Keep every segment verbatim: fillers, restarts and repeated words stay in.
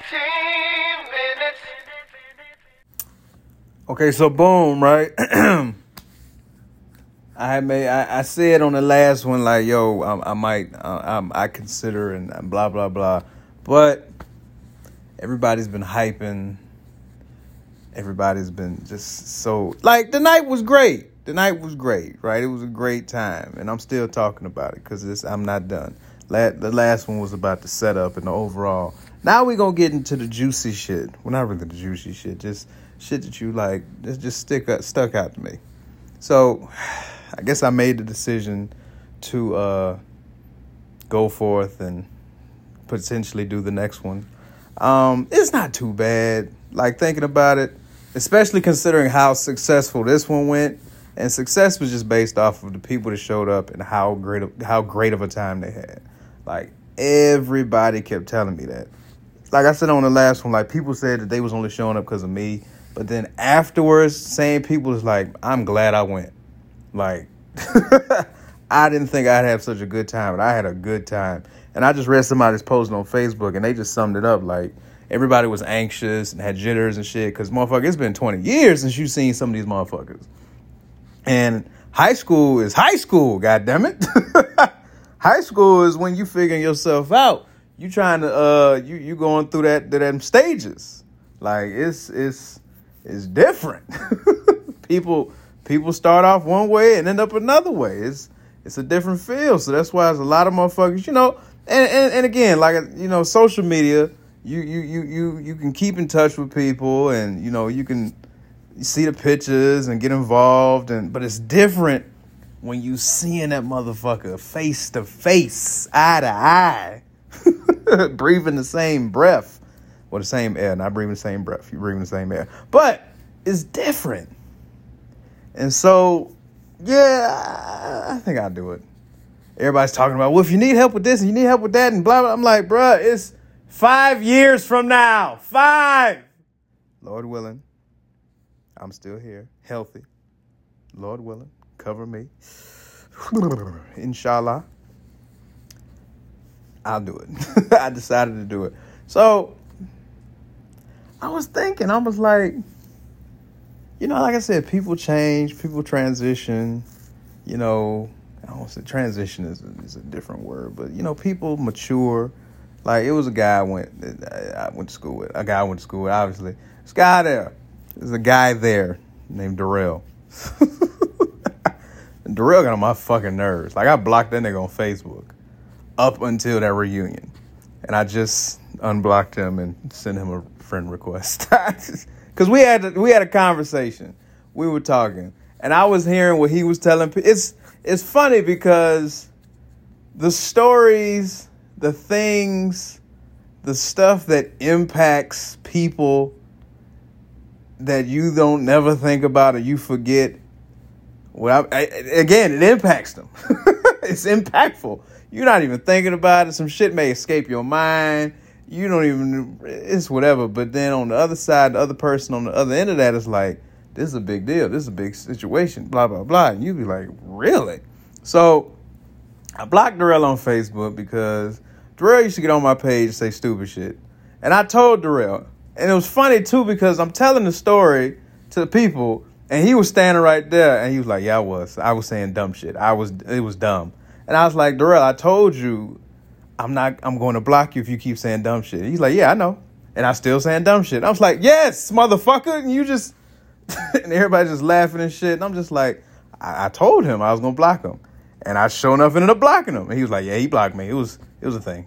minutes. Okay, so boom, right? I had made, I, I said on the last one, like, yo, I, I might, uh, I, I consider and blah, blah, blah. But everybody's been hyping. Everybody's been just so, like, the night was great. The night was great, right? It was a great time. And I'm still talking about it because I'm not done. La- the last one was about the setup and the overall. Now we're going to get into the juicy shit. Well, not really the juicy shit. Just shit that you, like, just, just stick up, stuck out to me. So I guess I made the decision to uh, go forth and potentially do the next one. Um, it's not too bad. Like, thinking about it, especially considering how successful this one went. And success was just based off of the people that showed up and how great of, how great of a time they had. Like, everybody kept telling me that. Like I said on the last one, like, people said that they was only showing up because of me. But then afterwards, same people was like, I'm glad I went. Like, I didn't think I'd have such a good time, but I had a good time. And I just read somebody's post on Facebook, and they just summed it up. Like, everybody was anxious and had jitters and shit. Because, motherfucker, it's been twenty years since you've seen some of these motherfuckers. And high school is high school, goddammit. High school is when you figuring yourself out. You trying to, uh, you you going through that, them stages. Like, it's, it's, it's different. people, people start off one way and end up another way. It's, it's a different feel. So that's why there's a lot of motherfuckers, you know, and, and, and again, like, you know, social media, you, you, you, you, you can keep in touch with people and, you know, you can see the pictures and get involved. And, but it's different when you seeing that motherfucker face to face, eye to eye, breathing the same breath. Well, the same air, not breathing the same breath. You're breathing the same air. But it's different. And so, yeah, I think I'll do it. Everybody's talking about, well, if you need help with this and you need help with that and blah, blah. I'm like, bruh, it's five years from now. Five. Lord willing, I'm still here, healthy. Lord willing, cover me. Inshallah. I'll do it. I decided to do it. So I was thinking, I was like, you know, like I said, people change, people transition, you know, I don't say transition is a, is a different word, but, you know, people mature. Like, it was a guy I went, I went to school with, a guy I went to school with, obviously. This guy there, there's a guy there named Darrell. And Darrell got on my fucking nerves. Like, I blocked that nigga on Facebook up until that reunion. And I just unblocked him and sent him a friend request. Because we had we had a conversation. We were talking. And I was hearing what he was telling people. It's, it's funny because the stories, the things, the stuff that impacts people that you don't never think about or you forget. Well, I, I, again, it impacts them. It's impactful. You're not even thinking about it. Some shit may escape your mind. You don't even, it's whatever. But then on the other side, the other person on the other end of that is like, this is a big deal. This is a big situation, blah, blah, blah. And you be like, really? So I blocked Darrell on Facebook because Darrell used to get on my page and say stupid shit. And I told Darrell, and it was funny too because I'm telling the story to the people and he was standing right there and he was like, yeah, I was. I was saying dumb shit. I was, it was dumb. And I was like, Darrell, I told you I'm not, I'm going to block you if you keep saying dumb shit. He's like, yeah, I know. And I'm still saying dumb shit. I was like, yes, motherfucker. And you just, and everybody's just laughing and shit. And I'm just like, I, I told him I was going to block him. And I sure enough ended up blocking him. And he was like, yeah, he blocked me. It was, it was a thing.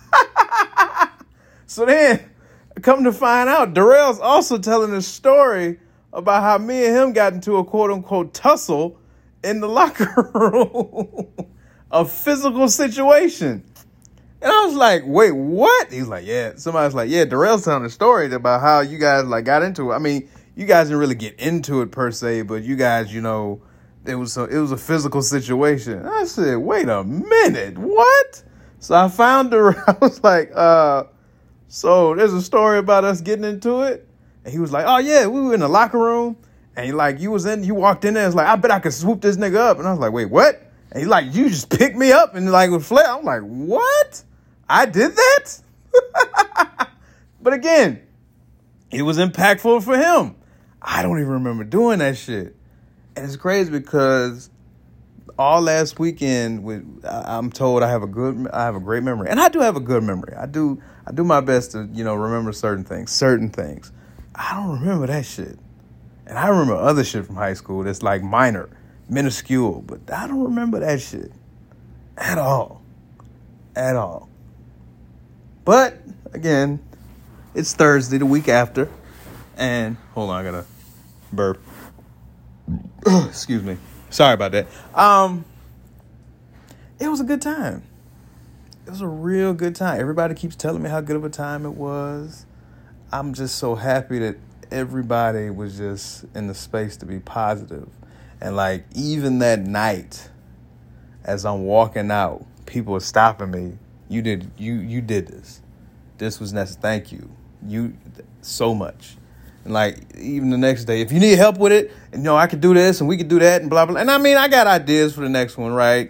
So then, come to find out, Darrell's also telling a story about how me and him got into a quote-unquote tussle in the locker room. A physical situation. And I was like, wait, what? He's like, yeah. Somebody's like, yeah, Darrell's telling a story about how you guys like got into it. I mean, you guys didn't really get into it per se, but you guys, you know, it was a, it was a physical situation. And I said, wait a minute, what? So I found Darrell. I was like, uh, so there's a story about us getting into it. And he was like, oh yeah, we were in the locker room. And he like, you was in, you walked in there. It's like, I bet I could swoop this nigga up. And I was like, wait, what? And he's like, you just picked me up and like with flair. I'm like, what? I did that? But again, it was impactful for him. I don't even remember doing that shit. And it's crazy because all last weekend, with, I'm told I have a good, I have a great memory, and I do have a good memory. I do, I do my best to, you know, remember certain things, certain things. I don't remember that shit, and I remember other shit from high school that's like minor, minuscule, but I don't remember that shit at all, at all. But again, it's Thursday, the week after, and hold on, I gotta burp. Excuse me. Sorry about that. Um, it was a good time. It was a real good time. Everybody keeps telling me how good of a time it was. I'm just so happy that everybody was just in the space to be positive. And like, even that night, as I'm walking out, people are stopping me. You did, you, you did this. This was necessary. Thank you. You, so much. And like, even the next day, if you need help with it, and you know, I could do this and we could do that and blah, blah. And I mean, I got ideas for the next one, right?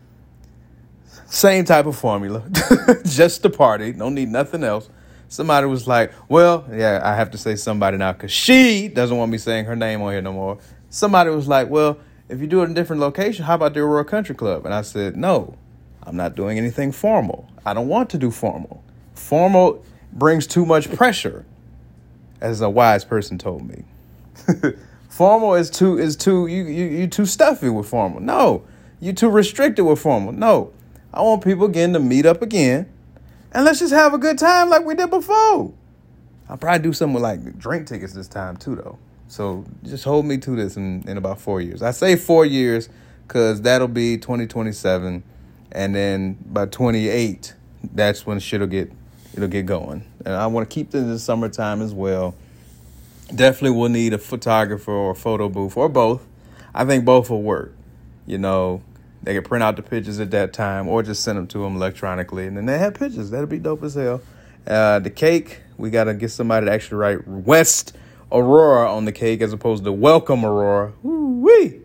Same type of formula, just the party. Don't need nothing else. Somebody was like, well, yeah, I have to say somebody now because she doesn't want me saying her name on here no more. Somebody was like, well, if you do it in a different location, how about the Aurora Country Club? And I said, no, I'm not doing anything formal. I don't want to do formal. Formal brings too much pressure, as a wise person told me. Formal is too is too you you you too stuffy with formal. No, you too restricted with formal. No, I want people again to meet up again, and let's just have a good time like we did before. I'll probably do something with like drink tickets this time too, though. So just hold me to this in, in about four years. I say four years because that'll be twenty twenty-seven, and then by twenty-eight, that's when shit'll get it'll get going. And I want to keep this in the summertime as well. Definitely will need a photographer or a photo booth or both. I think both will work. You know, they can print out the pictures at that time or just send them to them electronically. And then they have pictures. That'll be dope as hell. Uh, the cake, we got to get somebody to actually write West Aurora on the cake as opposed to Welcome Aurora. Woo-wee.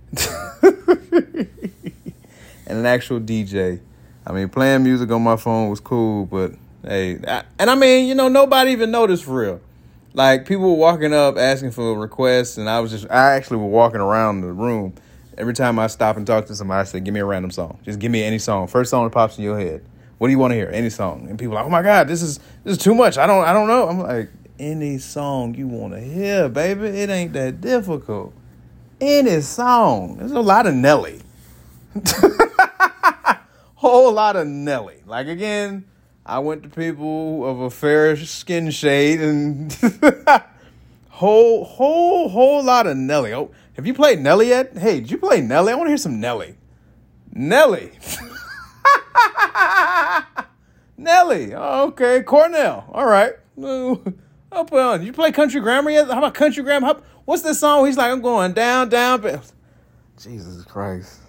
And an actual D J. I mean, playing music on my phone was cool, but hey, I, and I mean, you know, nobody even noticed for real. Like, people were walking up asking for requests, and I was just, I actually was walking around the room. Every time I stop and talk to somebody, I say, give me a random song. Just give me any song. First song that pops in your head. What do you want to hear? Any song. And people are like, oh my God, this is this is too much. I don't I don't know. I'm like, any song you want to hear, baby. It ain't that difficult. Any song. There's a lot of Nelly. Whole lot of Nelly. Like, again, I went to people of a fair skin shade and whole, whole, whole lot of Nelly. Oh, have you played Nelly yet? Hey, did you play Nelly? I want to hear some Nelly. Nelly. Nelly. Oh, okay. Cornell. All right. I'll put on. Did you play Country Grammar yet? How about Country Grammar? How, what's this song? He's like, I'm going down, down. Jesus Christ.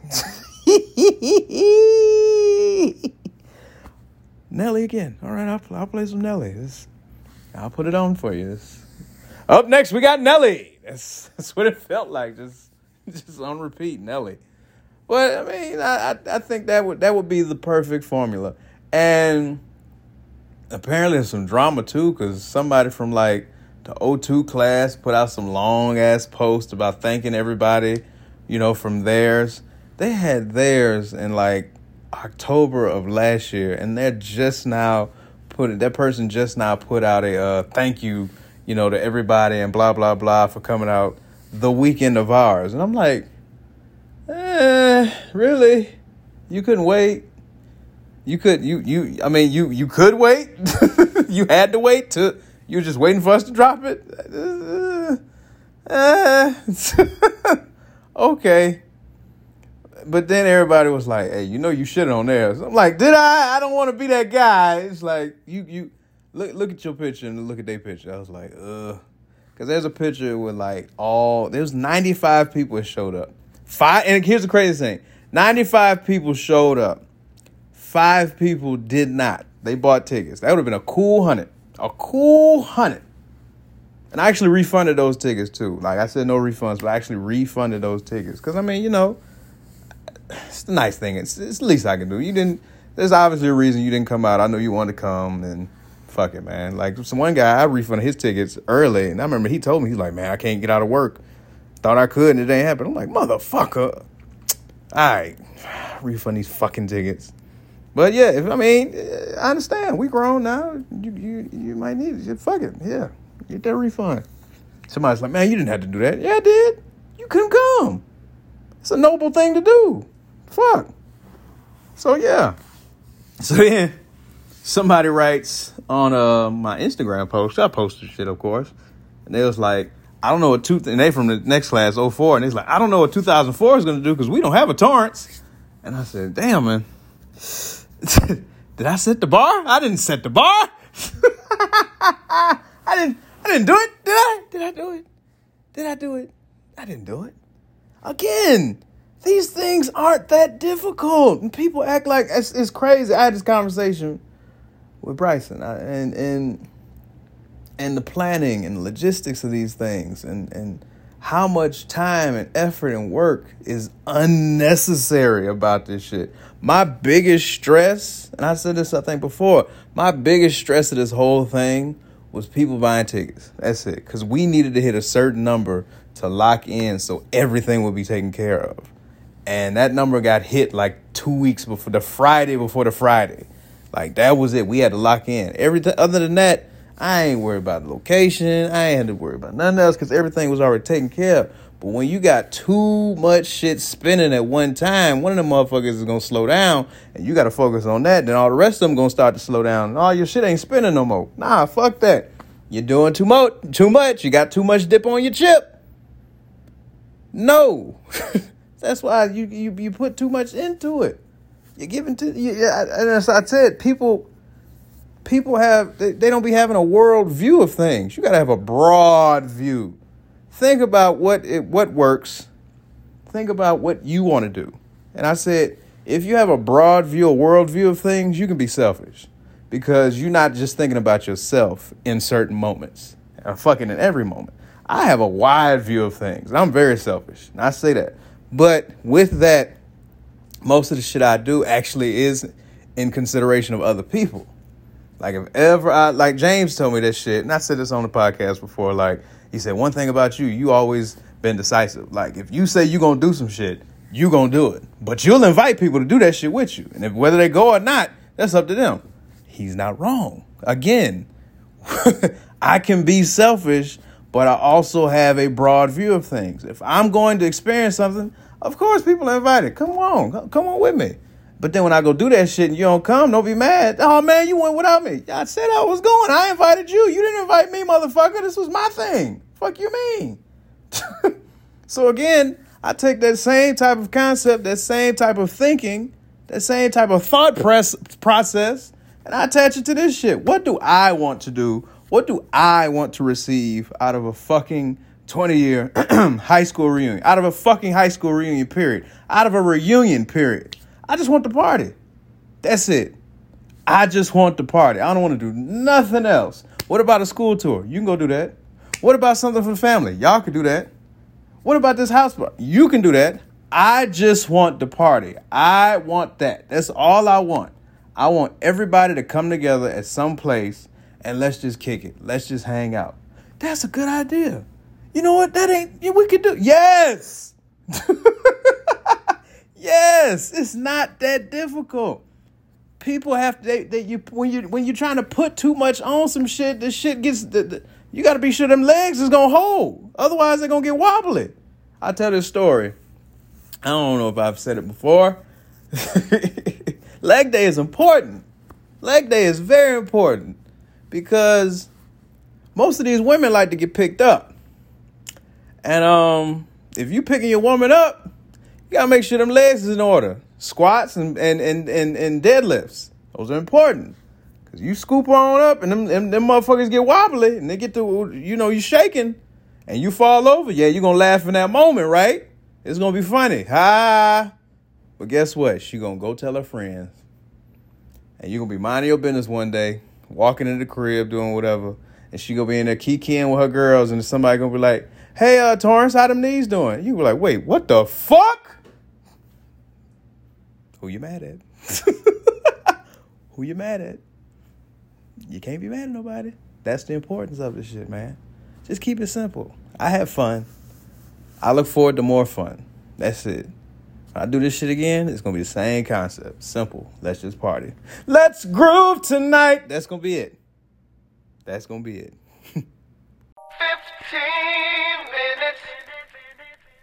Nelly again. All right, I'll, I'll play some Nelly. This, I'll put it on for you. This. Up next, we got Nelly. That's that's what it felt like, just just on repeat, Nelly. But I mean, I, I I think that would that would be the perfect formula. And apparently, there's some drama too, because somebody from like the O two class put out some long ass post about thanking everybody, you know, from theirs. They had theirs in like October of last year, and they're just now put that person just now put out a uh, thank you, you know, to everybody and blah blah blah for coming out the weekend of ours. And I'm like, eh, really? You couldn't wait? You could you you I mean you you could wait. You had to wait to you were just waiting for us to drop it. Uh, uh, okay. But then everybody was like, hey, you know you shit on theirs. I'm like, did I? I don't want to be that guy. It's like, you you look look at your picture and look at their picture. I was like, ugh. Because there's a picture with like all, there's ninety-five people that showed up. Five, and here's the crazy thing. ninety-five people showed up. Five people did not. They bought tickets. That would have been a cool hundred. A cool hundred. And I actually refunded those tickets too. Like I said, no refunds, but I actually refunded those tickets. Because, I mean, you know, it's the nice thing. It's, it's the least I can do. You didn't, there's obviously a reason you didn't come out. I know you wanted to come, and fuck it, man. Like, some one guy, I refunded his tickets early, and I remember he told me, he's like, man, I can't get out of work. Thought I could, and it ain't happen. I'm like, motherfucker. All right, refund these fucking tickets. But yeah, if, I mean, I understand. We grown now. You you you might need it. Fuck it. Yeah, get that refund. Somebody's like, man, you didn't have to do that. Yeah, I did. You couldn't come. It's a noble thing to do. Fuck. So yeah. So then somebody writes on uh, my Instagram post. I posted shit, of course, and they was like, I don't know what two. And they from the next class, oh four, and he's like, I don't know what two thousand four is going to do because we don't have a Torrance. And I said, damn, man. Did I set the bar? I didn't set the bar. I didn't. I didn't do it. Did I? Did I do it? Did I do it? I didn't do it. Again, these things aren't that difficult, and people act like it's, it's crazy. I had this conversation with Bryson, I, and and and the planning and logistics of these things, and and how much time and effort and work is unnecessary about this shit. My biggest stress, and I said this I think before, my biggest stress of this whole thing was people buying tickets. That's it. Because we needed to hit a certain number to lock in so everything would be taken care of. And that number got hit like two weeks before, the Friday before the Friday. Like, that was it. We had to lock in. Everything other than that, I ain't worried about the location. I ain't had to worry about nothing else because everything was already taken care of. But when you got too much shit spinning at one time, one of them motherfuckers is going to slow down, and you got to focus on that. Then all the rest of them going to start to slow down, and all your shit ain't spinning no more. Nah, fuck that. You're doing too much. Too much. You got too much dip on your chip. No. That's why you, you you put too much into it. You're giving to, you, and as I said, people... People have, they, they don't be having a world view of things. You got to have a broad view. Think about what it, what works. Think about what you want to do. And I said, if you have a broad view, a world view of things, you can be selfish because you're not just thinking about yourself in certain moments or fucking in every moment. I have a wide view of things. I'm very selfish. And I say that. But with that, most of the shit I do actually is in consideration of other people. Like, if ever I, like James told me this shit, and I said this on the podcast before, like, he said, one thing about you, you always been decisive. Like, if you say you gonna do some shit, you gonna do it. But you'll invite people to do that shit with you. And if whether they go or not, that's up to them. He's not wrong. Again, I can be selfish, but I also have a broad view of things. If I'm going to experience something, of course people are invited. Come on, come on with me. But then when I go do that shit and you don't come, don't be mad. Oh, man, you went without me. I said I was going. I invited you. You didn't invite me, motherfucker. This was my thing. Fuck you mean? So, again, I take that same type of concept, that same type of thinking, that same type of thought press process, and I attach it to this shit. What do I want to do? What do I want to receive out of a fucking twenty-year high school reunion? Out of a fucking high school reunion, period. Out of a reunion, period. I just want the party. That's it. I just want the party. I don't want to do nothing else. What about a school tour? You can go do that. What about something for the family? Y'all can do that. What about this house party? You can do that. I just want the party. I want that. That's all I want. I want everybody to come together at some place and let's just kick it. Let's just hang out. That's a good idea. You know what? That ain't, we could do. Yes. Yes, it's not that difficult. People have to, they, they, you, when you when you're trying to put too much on some shit, the shit gets, the, the, you got to be sure them legs is going to hold. Otherwise, they're going to get wobbly. I'll tell this story. I don't know if I've said it before. Leg day is important. Leg day is very important because most of these women like to get picked up. And um, if you picking your woman up, you got to make sure them legs is in order. Squats and, and, and, and, and deadlifts. Those are important. Because you scoop on up and them, them, them motherfuckers get wobbly and they get to, you know, you shaking and you fall over. Yeah, you're going to laugh in that moment, right? It's going to be funny. Ha! But guess what? She going to go tell her friends. And you're going to be minding your business one day, walking into the crib, doing whatever. And she going to be in there kikiing with her girls and somebody going to be like, hey, uh, Torrance, how them knees doing? You be like, wait, what the fuck? Who you mad at? Who you mad at? you can't be mad at nobody. That's the importance of this shit, man. Just keep it simple. I have fun. I look forward to more fun. That's it. When I do this shit again, it's going to be the same concept. Simple. Let's just party. Let's groove tonight. That's going to be it. That's going to be it. fifteen